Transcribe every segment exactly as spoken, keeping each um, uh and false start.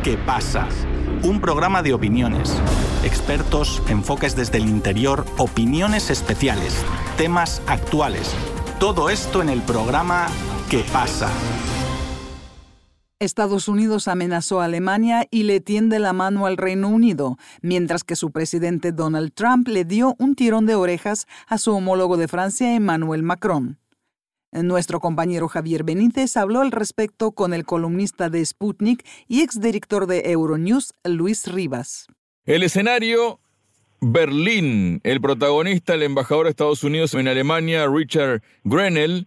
¿Qué pasa? Un programa de opiniones, expertos, enfoques desde el interior, opiniones especiales, temas actuales. Todo esto en el programa ¿Qué pasa? Estados Unidos amenazó a Alemania y le tiende la mano al Reino Unido, mientras que su presidente Donald Trump le dio un tirón de orejas a su homólogo de Francia, Emmanuel Macron. Nuestro compañero Javier Benítez habló al respecto con el columnista de Sputnik y exdirector de Euronews, Luis Rivas. El escenario, Berlín. El protagonista, el embajador de Estados Unidos en Alemania, Richard Grenell,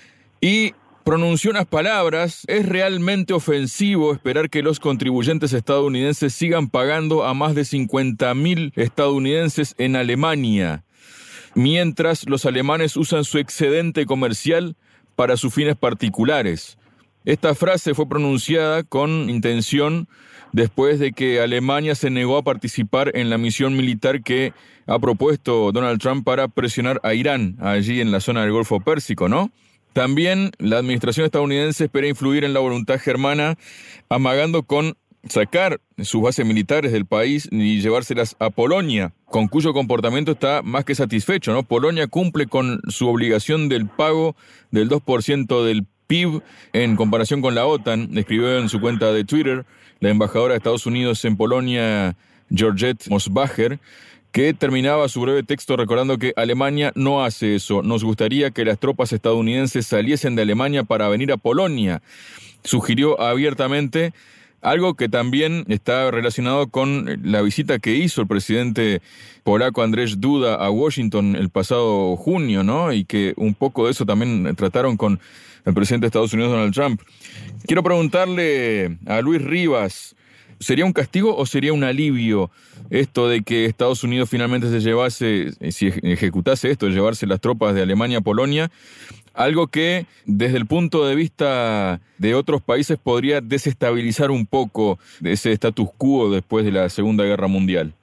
y pronunció unas palabras: es realmente ofensivo esperar que los contribuyentes estadounidenses sigan pagando a más de cincuenta mil estadounidenses en Alemania, mientras los alemanes usan su excedente comercial para sus fines particulares. Esta frase fue pronunciada con intención después de que Alemania se negó a participar en la misión militar que ha propuesto Donald Trump para presionar a Irán, allí en la zona del Golfo Pérsico, ¿no? También la administración estadounidense espera influir en la voluntad germana, amagando con sacar sus bases militares del país y llevárselas a Polonia, con cuyo comportamiento está más que satisfecho, ¿no? Polonia cumple con su obligación del pago del dos por ciento del P I B en comparación con la OTAN, escribió en su cuenta de Twitter la embajadora de Estados Unidos en Polonia, Georgette Mosbacher, que terminaba su breve texto recordando que Alemania no hace eso. Nos gustaría que las tropas estadounidenses saliesen de Alemania para venir a Polonia. Sugirió abiertamente, algo que también está relacionado con la visita que hizo el presidente polaco Andrzej Duda a Washington el pasado junio, ¿no? Y que un poco de eso también trataron con el presidente de Estados Unidos, Donald Trump. Quiero preguntarle a Luis Rivas, ¿sería un castigo o sería un alivio esto de que Estados Unidos finalmente se llevase, si ejecutase esto, de llevarse las tropas de Alemania a Polonia? Algo que, desde el punto de vista de otros países, podría desestabilizar un poco ese status quo después de la Segunda Guerra Mundial.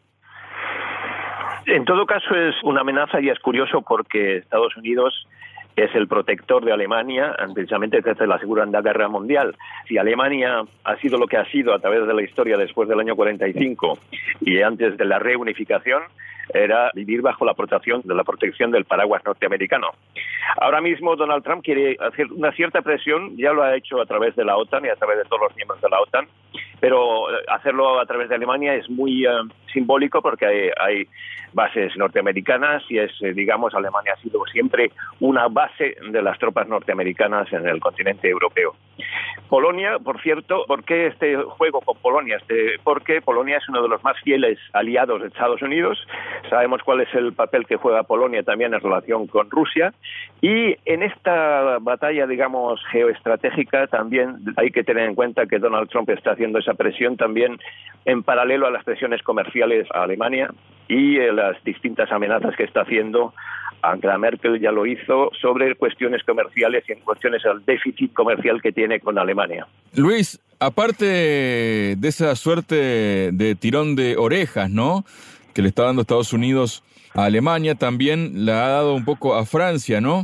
En todo caso es una amenaza y es curioso porque Estados Unidos es el protector de Alemania precisamente desde la Segunda Guerra Mundial. Si Alemania ha sido lo que ha sido a través de la historia después del año cuarenta y cinco y antes de la reunificación, era vivir bajo la protección de la protección del paraguas norteamericano. Ahora mismo Donald Trump quiere hacer una cierta presión, ya lo ha hecho a través de la OTAN y a través de todos los miembros de la OTAN, pero hacerlo a través de Alemania es muy uh, simbólico porque hay, hay bases norteamericanas y es, eh, digamos, Alemania ha sido siempre una base de las tropas norteamericanas en el continente europeo. Polonia, por cierto, ¿por qué este juego con Polonia? Este, porque Polonia es uno de los más fieles aliados de Estados Unidos. Sabemos cuál es el papel que juega Polonia también en relación con Rusia. Y en esta batalla, digamos, geoestratégica también hay que tener en cuenta que Donald Trump está haciendo esa presión también en paralelo a las presiones comerciales a Alemania y eh, las distintas amenazas que está haciendo. Angela Merkel ya lo hizo sobre cuestiones comerciales y en cuestiones del déficit comercial que tiene con Alemania. Luis, aparte de esa suerte de tirón de orejas, ¿no?, que le está dando Estados Unidos a Alemania, también la ha dado un poco a Francia, ¿no?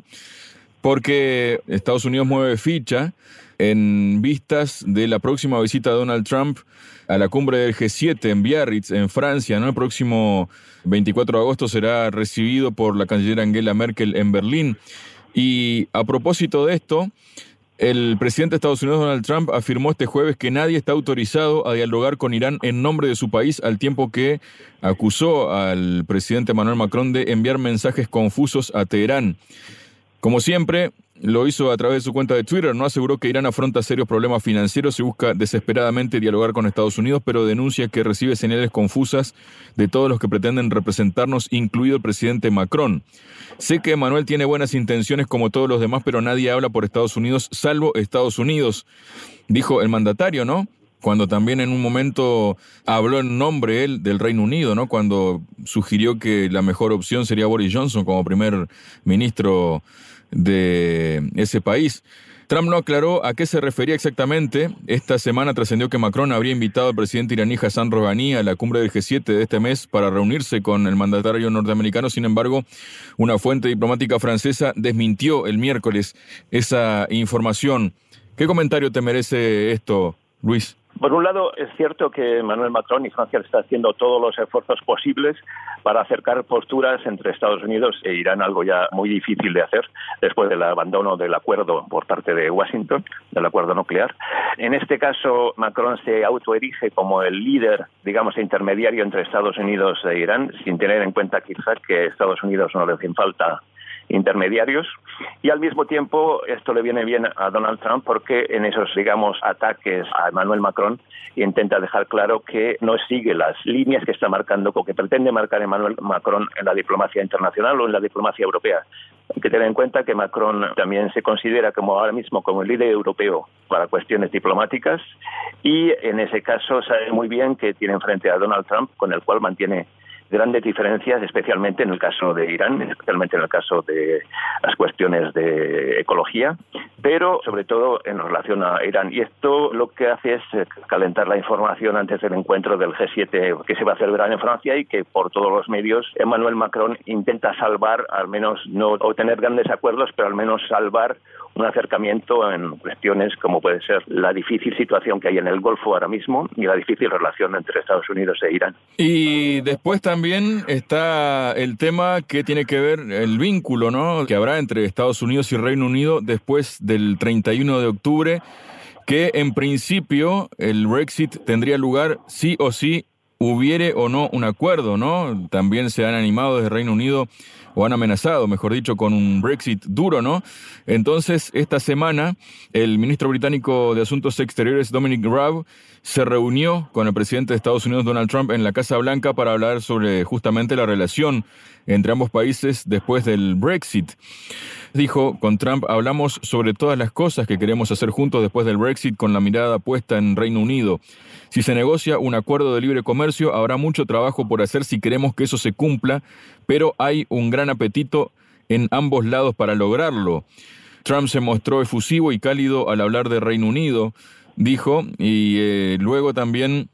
Porque Estados Unidos mueve ficha en vistas de la próxima visita de Donald Trump a la cumbre del G siete en Biarritz, en Francia, ¿no? El próximo veinticuatro de agosto será recibido por la canciller Angela Merkel en Berlín. Y a propósito de esto, el presidente de Estados Unidos, Donald Trump, afirmó este jueves que nadie está autorizado a dialogar con Irán en nombre de su país, al tiempo que acusó al presidente Emmanuel Macron de enviar mensajes confusos a Teherán. Como siempre, lo hizo a través de su cuenta de Twitter, no aseguró que Irán afronta serios problemas financieros y busca desesperadamente dialogar con Estados Unidos, pero denuncia que recibe señales confusas de todos los que pretenden representarnos, incluido el presidente Macron. Sé que Emmanuel tiene buenas intenciones como todos los demás, pero nadie habla por Estados Unidos, salvo Estados Unidos, dijo el mandatario, ¿no? Cuando también en un momento habló en nombre él del Reino Unido, ¿no? Cuando sugirió que la mejor opción sería Boris Johnson como primer ministro de ese país. Trump no aclaró a qué se refería exactamente. Esta semana trascendió que Macron habría invitado al presidente iraní Hassan Rouhani a la cumbre del G siete de este mes para reunirse con el mandatario norteamericano. Sin embargo, una fuente diplomática francesa desmintió el miércoles esa información. ¿Qué comentario te merece esto, Luis? Por un lado, es cierto que Emmanuel Macron y Francia están haciendo todos los esfuerzos posibles para acercar posturas entre Estados Unidos e Irán, algo ya muy difícil de hacer después del abandono del acuerdo por parte de Washington, del acuerdo nuclear. En este caso, Macron se autoerige como el líder, digamos, intermediario entre Estados Unidos e Irán, sin tener en cuenta quizá que a Estados Unidos no le hacen falta intermediarios, y al mismo tiempo esto le viene bien a Donald Trump porque en esos, digamos, ataques a Emmanuel Macron intenta dejar claro que no sigue las líneas que está marcando o que pretende marcar Emmanuel Macron en la diplomacia internacional o en la diplomacia europea. Hay que tener en cuenta que Macron también se considera como ahora mismo como el líder europeo para cuestiones diplomáticas, y en ese caso sabe muy bien que tiene enfrente a Donald Trump, con el cual mantiene grandes diferencias, especialmente en el caso de Irán, especialmente en el caso de las cuestiones de ecología, pero sobre todo en relación a Irán. Y esto lo que hace es calentar la información antes del encuentro del G siete que se va a celebrar en Francia, y que por todos los medios Emmanuel Macron intenta salvar, al menos no obtener grandes acuerdos, pero al menos salvar un acercamiento en cuestiones como puede ser la difícil situación que hay en el Golfo ahora mismo y la difícil relación entre Estados Unidos e Irán. Y después también está el tema que tiene que ver el vínculo, ¿no?, que habrá entre Estados Unidos y Reino Unido después del treinta y uno de octubre, que en principio el Brexit tendría lugar sí o sí hubiere o no un acuerdo, ¿no? También se han animado desde Reino Unido, o han amenazado, mejor dicho, con un Brexit duro, ¿no? Entonces, esta semana, el ministro británico de Asuntos Exteriores, Dominic Raab, se reunió con el presidente de Estados Unidos, Donald Trump, en la Casa Blanca para hablar sobre justamente la relación entre ambos países después del Brexit. Dijo, con Trump hablamos sobre todas las cosas que queremos hacer juntos después del Brexit, con la mirada puesta en Reino Unido. Si se negocia un acuerdo de libre comercio, habrá mucho trabajo por hacer si queremos que eso se cumpla, pero hay un gran apetito en ambos lados para lograrlo. Trump se mostró efusivo y cálido al hablar de Reino Unido, dijo, y eh, luego también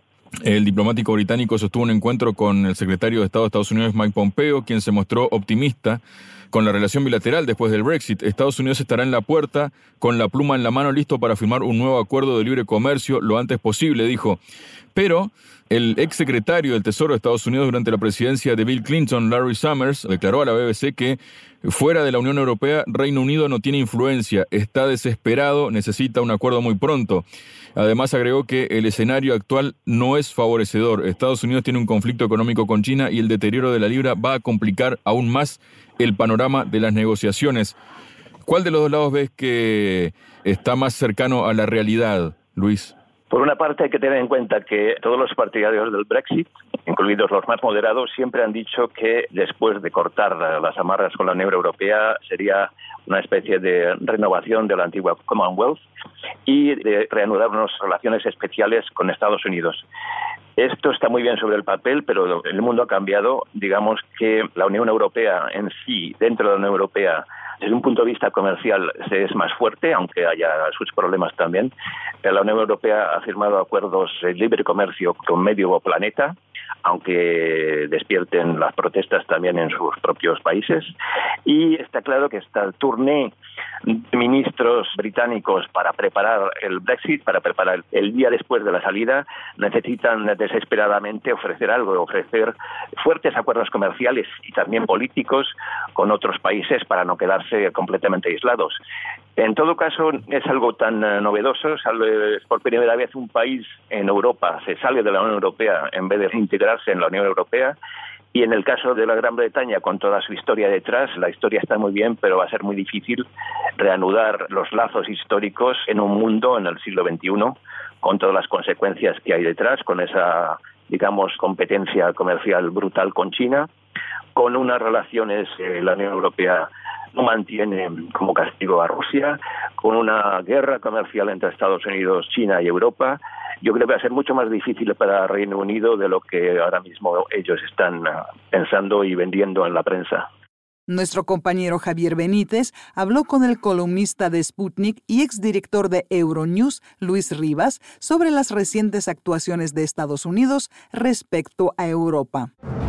el diplomático británico sostuvo un encuentro con el secretario de Estado de Estados Unidos, Mike Pompeo, quien se mostró optimista con la relación bilateral después del Brexit. Estados Unidos estará en la puerta con la pluma en la mano, listo para firmar un nuevo acuerdo de libre comercio lo antes posible, dijo. Pero el exsecretario del Tesoro de Estados Unidos durante la presidencia de Bill Clinton, Larry Summers, declaró a la B B C que fuera de la Unión Europea, Reino Unido no tiene influencia, está desesperado, necesita un acuerdo muy pronto. Además agregó que el escenario actual no es favorecedor. Estados Unidos tiene un conflicto económico con China y el deterioro de la libra va a complicar aún más el panorama de las negociaciones. ¿Cuál de los dos lados ves que está más cercano a la realidad, Luis? Por una parte hay que tener en cuenta que todos los partidarios del Brexit, incluidos los más moderados, siempre han dicho que después de cortar las amarras con la Unión Europea sería una especie de renovación de la antigua Commonwealth y de reanudar unas relaciones especiales con Estados Unidos. Esto está muy bien sobre el papel, pero el mundo ha cambiado. Digamos que la Unión Europea en sí, dentro de la Unión Europea, desde un punto de vista comercial es más fuerte, aunque haya sus problemas también. La Unión Europea ha firmado acuerdos de libre comercio con medio planeta, aunque despierten las protestas también en sus propios países. Y está claro que esta tournée de ministros británicos para preparar el Brexit, para preparar el día después de la salida, necesitan desesperadamente ofrecer algo, ofrecer fuertes acuerdos comerciales y también políticos con otros países para no quedarse completamente aislados. En todo caso, es algo tan uh, novedoso, es por primera vez un país en Europa se sale de la Unión Europea en vez de integrarse en la Unión Europea, y en el caso de la Gran Bretaña, con toda su historia detrás, la historia está muy bien, pero va a ser muy difícil reanudar los lazos históricos en un mundo en el siglo veintiuno, con todas las consecuencias que hay detrás, con esa, digamos, competencia comercial brutal con China, con unas relaciones que la Unión Europea no mantiene como castigo a Rusia, con una guerra comercial entre Estados Unidos, China y Europa. Yo creo que va a ser mucho más difícil para Reino Unido de lo que ahora mismo ellos están pensando y vendiendo en la prensa. Nuestro compañero Javier Benítez habló con el columnista de Sputnik y exdirector de Euronews, Luis Rivas, sobre las recientes actuaciones de Estados Unidos respecto a Europa.